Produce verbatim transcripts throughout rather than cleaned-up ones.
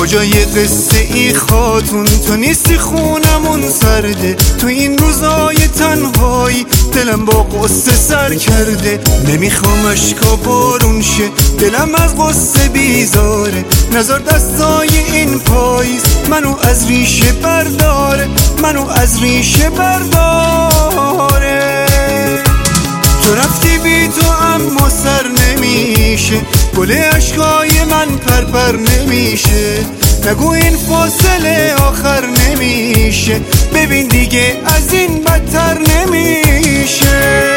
کجای قصه ای خاتون، تو نیستی خونمون سرده. تو این روزای تنهایی دلم با قصه سر کرده. نمیخوام اشکا بارون شه، دلم از قصه بیزاره. نظر دستای این پاییز منو از ریشه برداره، منو از ریشه برداره. تو رفتی بی تو اما سر نمیشه، گل عشقای من پرپر نمیشه. نگو این فاصله آخر نمیشه، ببین دیگه از این بدتر نمیشه.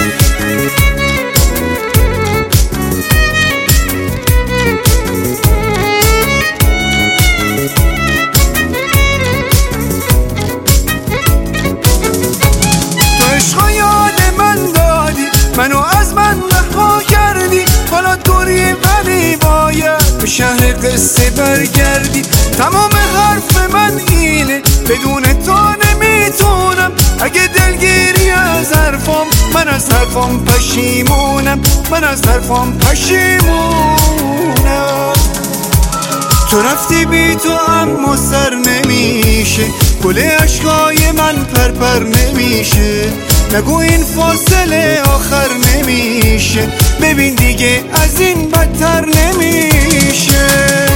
تو عشقا یاد من دادی، منو از من رها کردی. حالا دوری ولی باید به شهر قصه برگردی. تمام حرف من اینه، بدون تو نمیتونم. اگه دلگیری از حرفام، من از حرفام پشیمونم، من از حرفام پشیمونم. تو رفتی بی تو اما سر نمیشه، گل عشقای من پرپر نمیشه. نگو این فاصله آخر نمیشه، ببین دیگه از این بدتر نمیشه.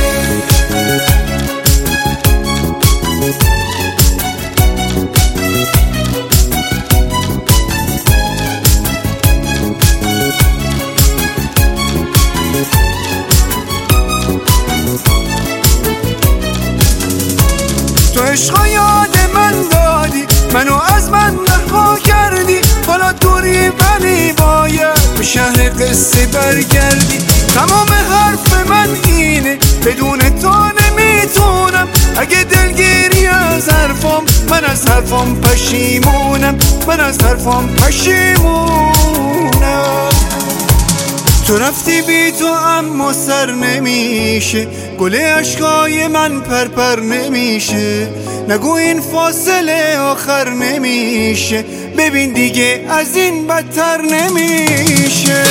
تو عشقا یاد من دادی، منو از من رها کردی. حالا دوری ولی باید به شهر قصه برگردی. تمام حرف من اینه، بدون تو نمیتونم. اگه دلگیری از حرفام، من از حرفام پشیمونم، من از حرفام پشیمونم. تو رفتی بی تو اما سر نمیشه، گل عشقای من پرپر نمیشه. نگو این فاصله آخر نمیشه، ببین دیگه از این بدتر نمیشه.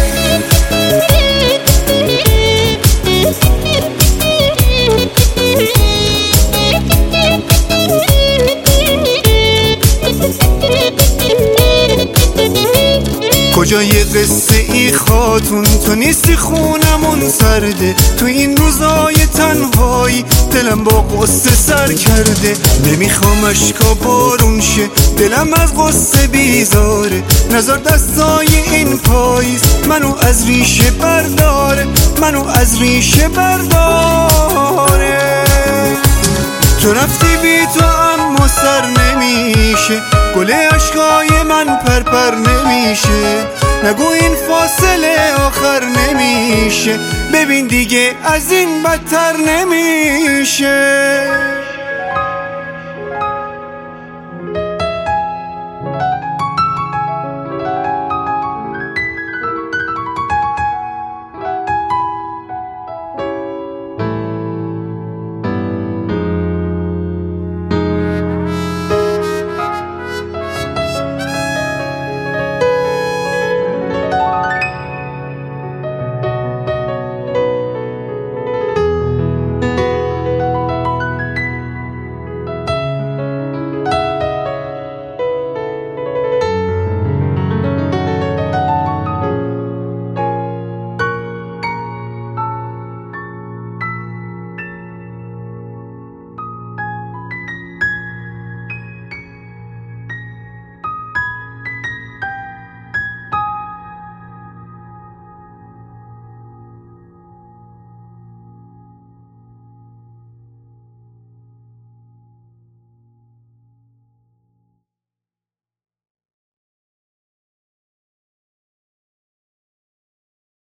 کجای قصه ای خاتون، تو نیستی خونمون سرده. تو این روزای تنهایی دلم با قصه سر کرده. نمیخوام اشکا بارون شه، دلم از قصه بیزاره. نظر دستای این پاییز منو از ریشه برداره، منو از ریشه برداره. تو رفتی بی تو اما سر نمیشه، گل عشقای من پرپر نمیشه. نگو این فاصله آخر نمیشه، ببین دیگه از این بدتر نمیشه.